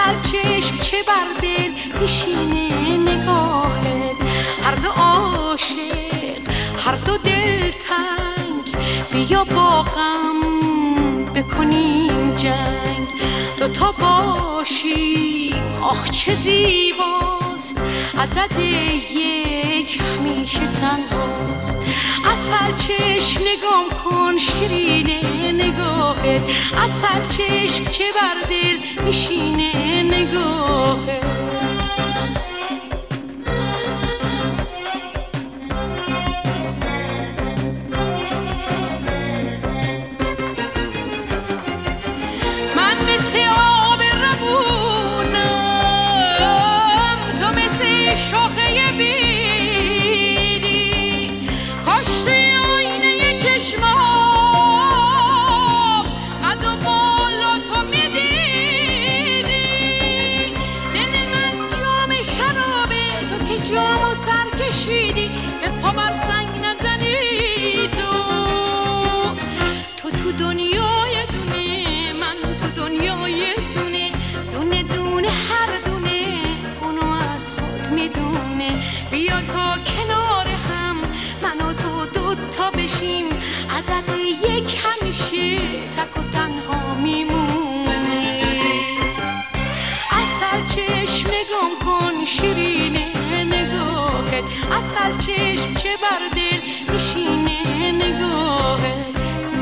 چشم چه بر دل میشینه نگاهت، هر دو عاشق هر دو دلتنگ، بیا با غم بکنیم جنگ، دوتا باشیم آخ چه زیباست، عدد یک همیشه تنهاست. عسل چشم نگام کن شیرینه نگاهت، عسل چشم چه بر دل میشینه نگاهت. به پا بر سنگ نزنی تو دنیای دونه، من تو دنیای دونه، دونه دونه هر دونه اونو از خود میدونه. بیا تا کنار هم من و تو دوتا بشیم، عدد یک همیشه تک و تنها میمونه. عسل چشم نگام کن شیرینه نگاهت، عسل چشم چه بر دل میشینه نگاهت.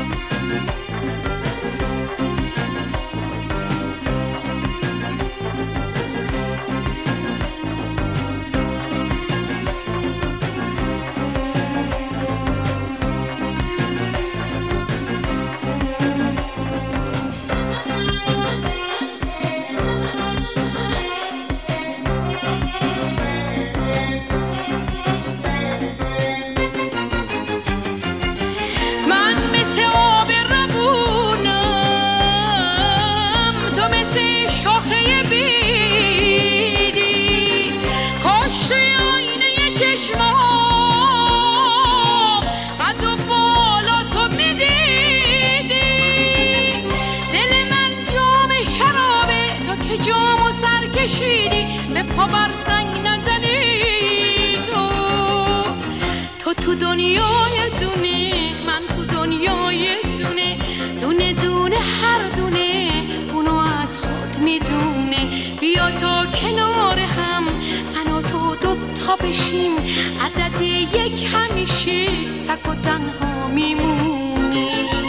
به پا بر سنگ نزنی تو دنیای دونه، من تو دنیای دونه، دونه دونه هر دونه اونو از خود میدونه. بیا تا کنار هم من و تو دوتا بشیم، عدد یک همیشه تک و تنها میمونه.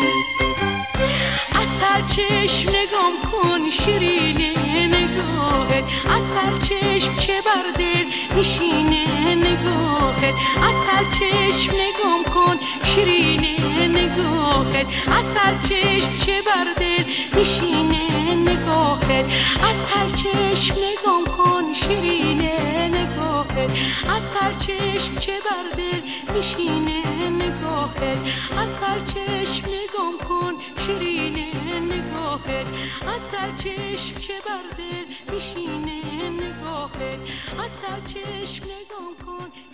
عسل چشم نگام کن شیرینه نگاهت، عسل چشم چه بر دل میشینه نگاهت، عسل چشم نگام کن شیرینه نگاهت، عسل چشم چه بر دل میشینه نگاهت، عسل چشم نگام کن شیرینه نگاهت، عسل چشم چه بر دل میشینه نگاهت، عسل چشم نگام کن شیرینه نگاهت، عسل چشم چه بر دل میشینه نگاهت، عسل چشم نگام کن